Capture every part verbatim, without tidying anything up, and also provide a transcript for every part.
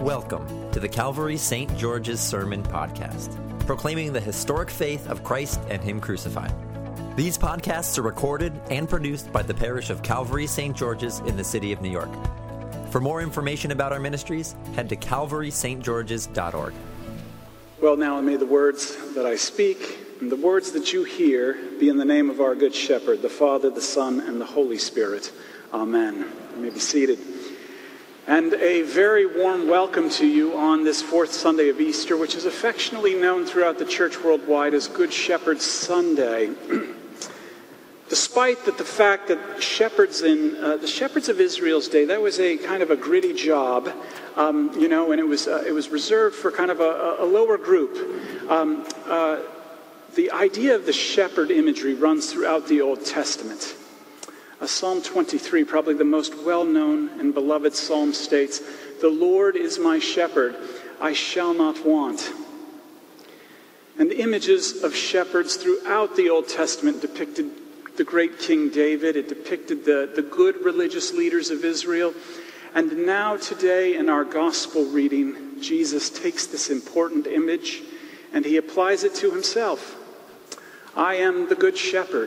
Welcome to the Calvary Saint George's Sermon Podcast, proclaiming the historic faith of Christ and Him crucified. These podcasts are recorded and produced by the parish of Calvary Saint George's in the city of New York. For more information about our ministries, head to calvary st georges dot org. Well, now may the words that I speak and the words that you hear be in the name of our Good Shepherd, the Father, the Son, and the Holy Spirit. Amen. You may be seated. And a very warm welcome to you on this fourth Sunday of Easter, which is affectionately known throughout the church worldwide as Good Shepherd Sunday. Despite that the fact that shepherds in uh, the shepherds of Israel's day, that was a kind of a gritty job, um, you know, and it was uh, it was reserved for kind of a, a lower group. Um, uh, the idea of the shepherd imagery runs throughout the Old Testament. Uh, Psalm twenty-three, probably the most well-known and beloved psalm, states, "The Lord is my shepherd, I shall not want." And the images of shepherds throughout the Old Testament depicted the great King David. It depicted the, the good religious leaders of Israel. And now today in our gospel reading, Jesus takes this important image and he applies it to himself. I am the good shepherd.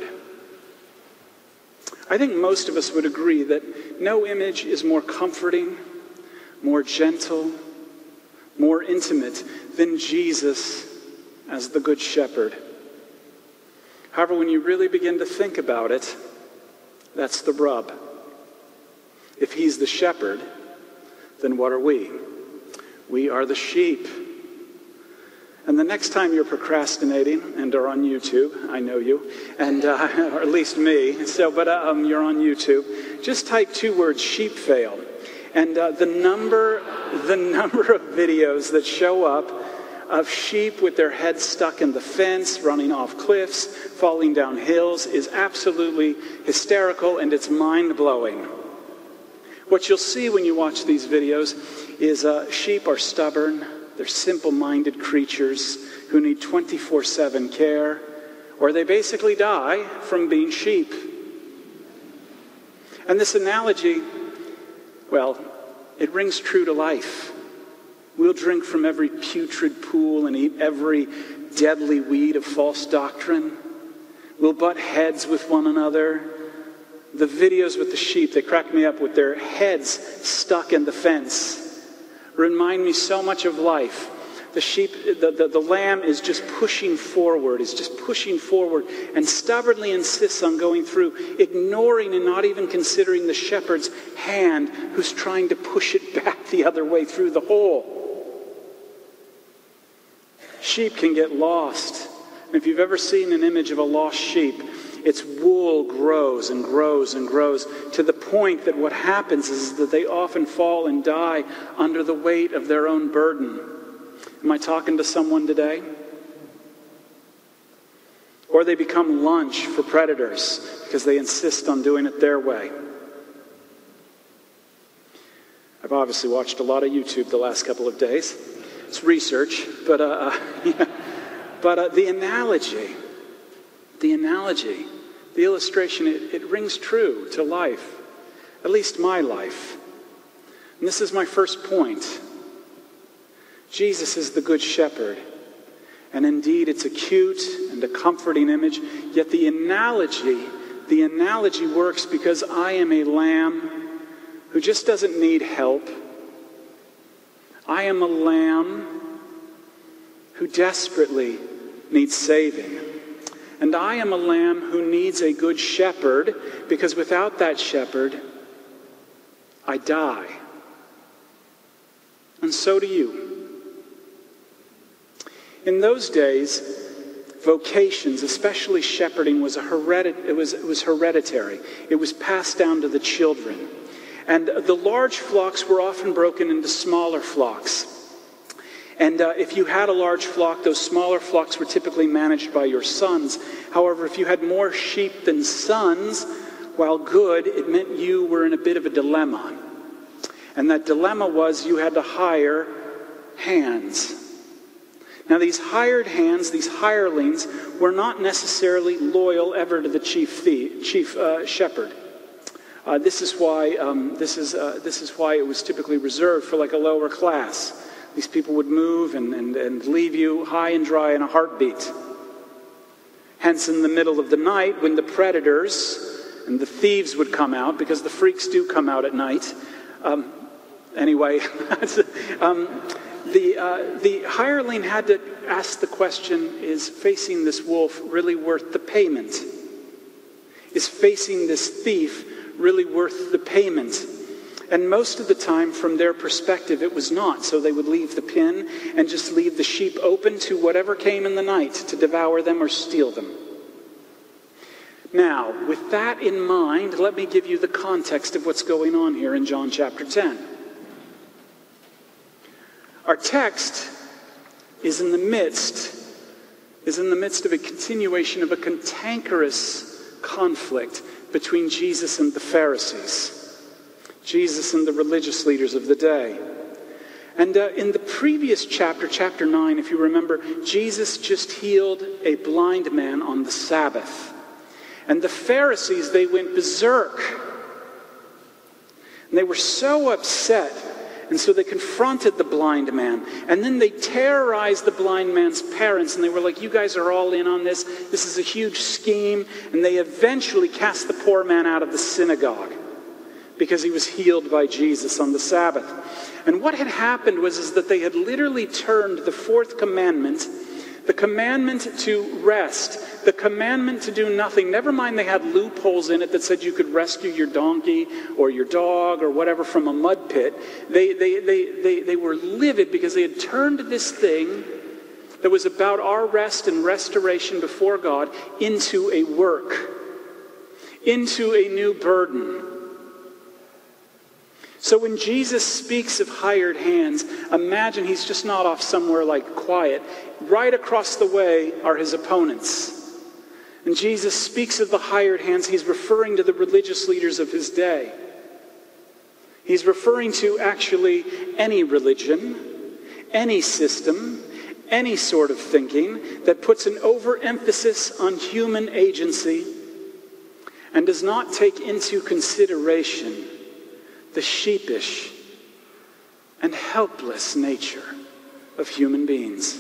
I think most of us would agree that no image is more comforting, more gentle, more intimate than Jesus as the good shepherd. However, when you really begin to think about it, that's the rub. If he's the shepherd, then what are we? We are the sheep. And the next time you're procrastinating and are on YouTube, I know you, and uh, or at least me, so but um, you're on YouTube, just type two words, sheep fail. And uh, the number, the number of videos that show up of sheep with their heads stuck in the fence, running off cliffs, falling down hills is absolutely hysterical, and it's mind-blowing. What you'll see when you watch these videos is uh, sheep are stubborn, they're simple-minded creatures who need twenty-four seven care, or they basically die from being sheep. And this analogy, well, it rings true to life. We'll drink from every putrid pool and eat every deadly weed of false doctrine. We'll butt heads with one another. The videos with the sheep, they crack me up with their heads stuck in the fence, remind me so much of life. The sheep, the, the, the lamb is just pushing forward, is just pushing forward and stubbornly insists on going through, ignoring and not even considering the shepherd's hand who's trying to push it back the other way through the hole. Sheep can get lost. And if you've ever seen an image of a lost sheep, its wool grows and grows and grows to the point that what happens is that they often fall and die under the weight of their own burden. Am I talking to someone today? Or they become lunch for predators because they insist on doing it their way. I've obviously watched a lot of YouTube the last couple of days. It's research, but uh, yeah. but uh, the analogy, the analogy, the illustration, it, it rings true to life, at least my life. And this is my first point. Jesus is the good shepherd, and indeed it's a cute and a comforting image. Yet the analogy, the analogy works because I am a lamb who just doesn't need help. I am a lamb who desperately needs saving. And I am a lamb who needs a good shepherd, because without that shepherd, I die. And so do you. In those days, vocations, especially shepherding, was a heredit- it was, it was hereditary. It was passed down to the children. And the large flocks were often broken into smaller flocks. And uh, if you had a large flock, those smaller flocks were typically managed by your sons. However, if you had more sheep than sons, while good, it meant you were in a bit of a dilemma. And that dilemma was you had to hire hands. Now, these hired hands, these hirelings, were not necessarily loyal ever to the chief thief, chief uh, shepherd. Uh, this is why um, this is uh, this is why it was typically reserved for like a lower class. These people would move and, and, and leave you high and dry in a heartbeat. Hence, in the middle of the night, when the predators and the thieves would come out, because the freaks do come out at night. Um, anyway, um, the uh, the hireling had to ask the question: is facing this wolf really worth the payment? Is facing this thief really worth the payment? And most of the time, from their perspective, it was not. So they would leave the pen and just leave the sheep open to whatever came in the night to devour them or steal them. Now, with that in mind, let me give you the context of what's going on here in John chapter ten. Our text is in the midst, is in the midst of a continuation of a cantankerous conflict between Jesus and the Pharisees. Jesus and the religious leaders of the day. And uh, in the previous chapter, chapter nine, if you remember, Jesus just healed a blind man on the Sabbath. And the Pharisees, they went berserk. And they were so upset. And so they confronted the blind man. And then they terrorized the blind man's parents. And they were like, you guys are all in on this. This is a huge scheme. And they eventually cast the poor man out of the synagogue, because he was healed by Jesus on the Sabbath. And what had happened was is that they had literally turned the fourth commandment, the commandment to rest, the commandment to do nothing. Never mind they had loopholes in it that said you could rescue your donkey or your dog or whatever from a mud pit. They, they, they, they, they were livid because they had turned this thing that was about our rest and restoration before God into a work, into a new burden. So when Jesus speaks of hired hands, imagine he's just not off somewhere like quiet. Right across the way are his opponents. And Jesus speaks of the hired hands. He's referring to the religious leaders of his day. He's referring to actually any religion, any system, any sort of thinking that puts an overemphasis on human agency and does not take into consideration the sheepish and helpless nature of human beings.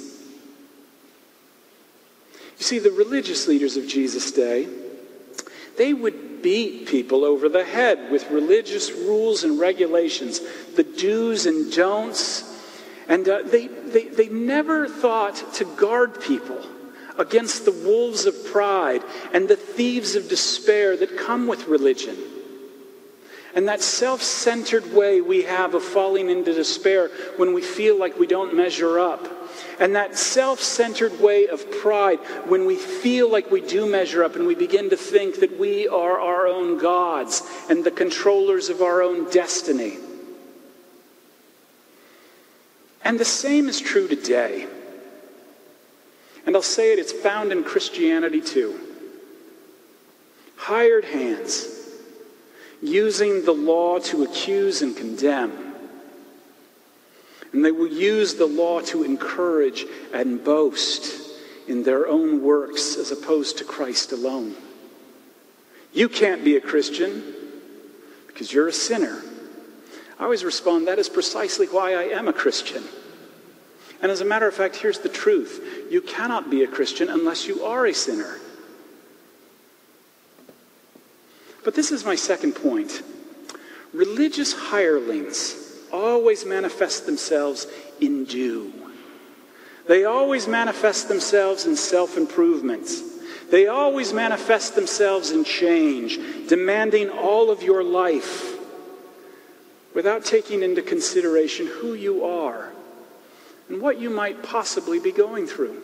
You see, the religious leaders of Jesus' day, they would beat people over the head with religious rules and regulations, the do's and don'ts. And uh, they, they, they never thought to guard people against the wolves of pride and the thieves of despair that come with religion. And that self-centered way we have of falling into despair when we feel like we don't measure up. And that self-centered way of pride when we feel like we do measure up and we begin to think that we are our own gods and the controllers of our own destiny. And the same is true today. And I'll say it, it's found in Christianity too. Hired hands, using the law to accuse and condemn. And they will use the law to encourage and boast in their own works as opposed to Christ alone. You can't be a Christian because you're a sinner. I always respond, that is precisely why I am a Christian. And as a matter of fact, here's the truth. You cannot be a Christian unless you are a sinner. But this is my second point. Religious hirelings always manifest themselves in do. They always manifest themselves in self-improvement. They always manifest themselves in change, demanding all of your life without taking into consideration who you are and what you might possibly be going through.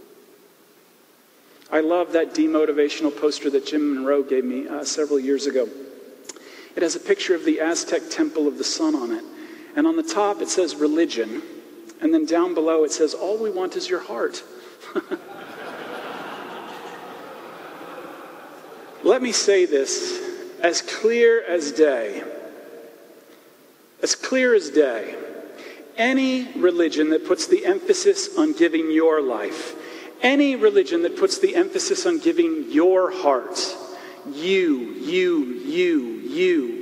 I love that demotivational poster that Jim Monroe gave me uh, several years ago. It has a picture of the Aztec Temple of the Sun on it. And on the top it says religion. And then down below it says, all we want is your heart. Let me say this as clear as day. As clear as day. Any religion that puts the emphasis on giving your life, any religion that puts the emphasis on giving your heart, you, you, you, you,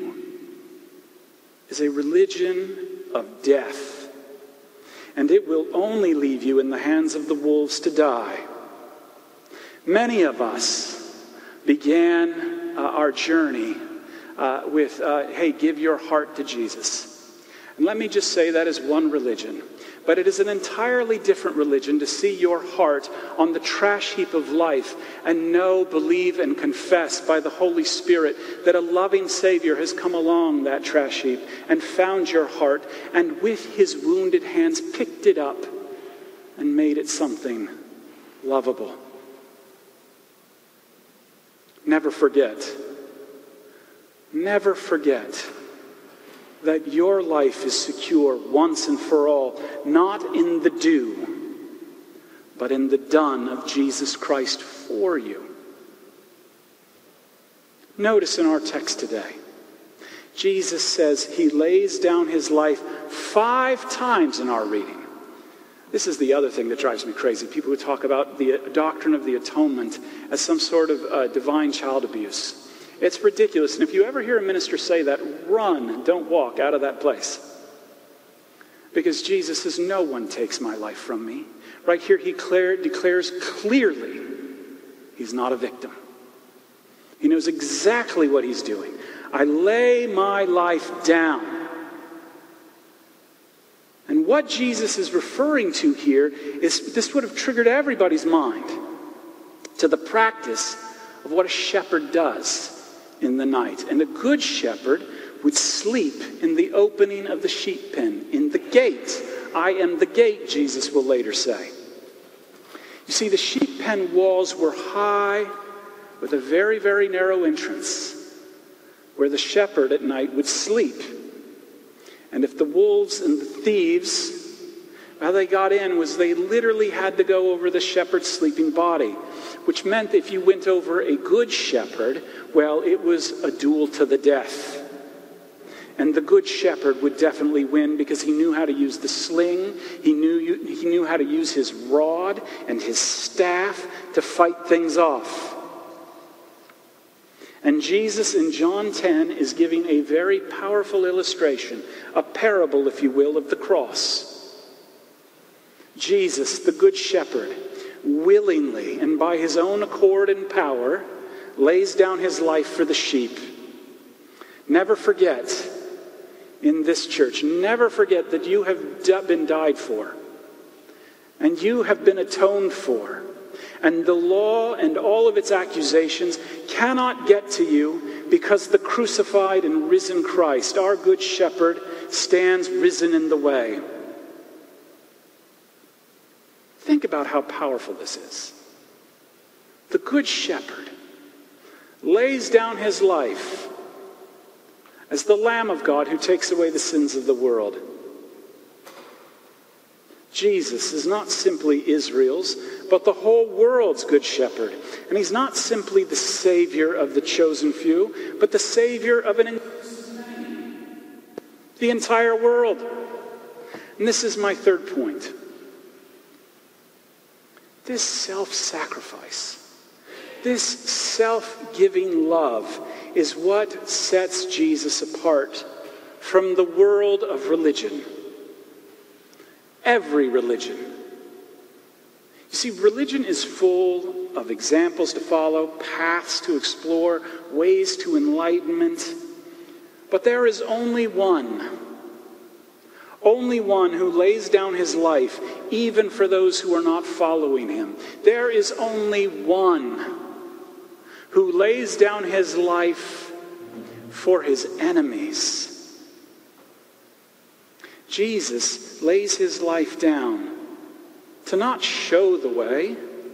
is a religion of death, and it will only leave you in the hands of the wolves to die. Many of us began uh, our journey uh, with, uh, hey, give your heart to Jesus. And let me just say that is one religion. But it is an entirely different religion to see your heart on the trash heap of life and know, believe, and confess by the Holy Spirit that a loving Savior has come along that trash heap and found your heart and with his wounded hands picked it up and made it something lovable. Never forget, never forget that your life is secure once and for all, not in the do, but in the done of Jesus Christ for you. Notice in our text today, Jesus says he lays down his life five times in our reading. This is the other thing that drives me crazy. People who talk about the doctrine of the atonement as some sort of uh, divine child abuse. It's ridiculous. And if you ever hear a minister say that, run, don't walk out of that place. Because Jesus says, no one takes my life from me. Right here, he declare, declares clearly he's not a victim. He knows exactly what he's doing. I lay my life down. And what Jesus is referring to here is, this would have triggered everybody's mind to the practice of what a shepherd does in the night. And a good shepherd would sleep in the opening of the sheep pen, in the gate. I am the gate, Jesus will later say. You see, the sheep pen walls were high with a very, very narrow entrance where the shepherd at night would sleep. And if the wolves and the thieves, how they got in was they literally had to go over the shepherd's sleeping body, which meant if you went over a good shepherd, well, it was a duel to the death. And the good shepherd would definitely win because he knew how to use the sling. He knew, he knew how to use his rod and his staff to fight things off. And Jesus in John ten is giving a very powerful illustration, a parable, if you will, of the cross. Jesus, the good shepherd, willingly and by his own accord and power, lays down his life for the sheep. Never forget, in this church, never forget that you have been died for, and you have been atoned for, and the law and all of its accusations cannot get to you because the crucified and risen Christ, our good shepherd, stands risen in the way. Think about how powerful this is. The good shepherd lays down his life as the Lamb of God who takes away the sins of the world. Jesus is not simply Israel's, but the whole world's good shepherd. And he's not simply the Savior of the chosen few, but the Savior of an the entire world. And this is my third point. This self-sacrifice, this self-giving love is what sets Jesus apart from the world of religion. Every religion. You see, religion is full of examples to follow, paths to explore, ways to enlightenment. But there is only one, only one who lays down his life, even for those who are not following him. There is only one who lays down his life for his enemies. Jesus lays his life down to not show the way,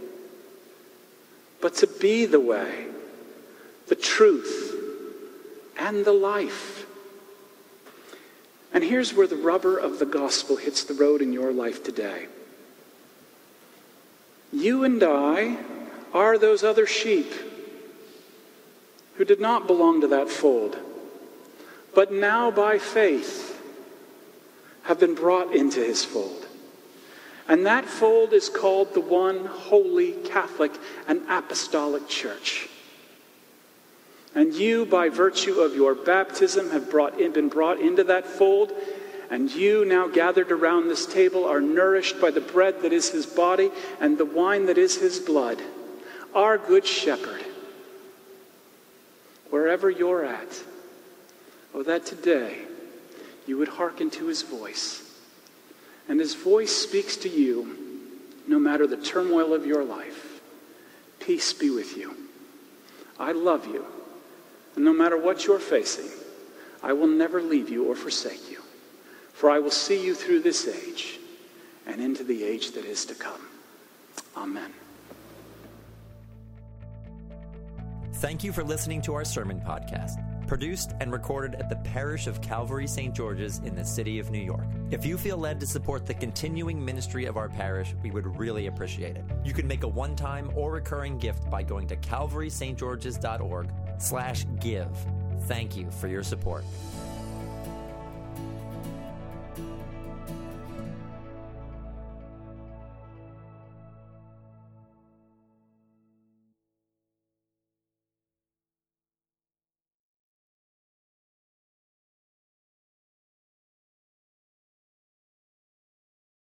but to be the way, the truth, and the life. And here's where the rubber of the gospel hits the road in your life today. You and I are those other sheep who did not belong to that fold, but now by faith have been brought into his fold. And that fold is called the one holy Catholic and Apostolic Church. And you, by virtue of your baptism, have brought in, been brought into that fold. And you, now gathered around this table, are nourished by the bread that is his body and the wine that is his blood. Our good shepherd, wherever you're at, oh, that today you would hearken to his voice. And his voice speaks to you no matter the turmoil of your life. Peace be with you. I love you. And no matter what you're facing, I will never leave you or forsake you. For I will see you through this age and into the age that is to come. Amen. Thank you for listening to our sermon podcast, produced and recorded at the parish of Calvary Saint George's in the city of New York. If you feel led to support the continuing ministry of our parish, we would really appreciate it. You can make a one-time or recurring gift by going to calvary st georges dot org slash give. Thank you for your support.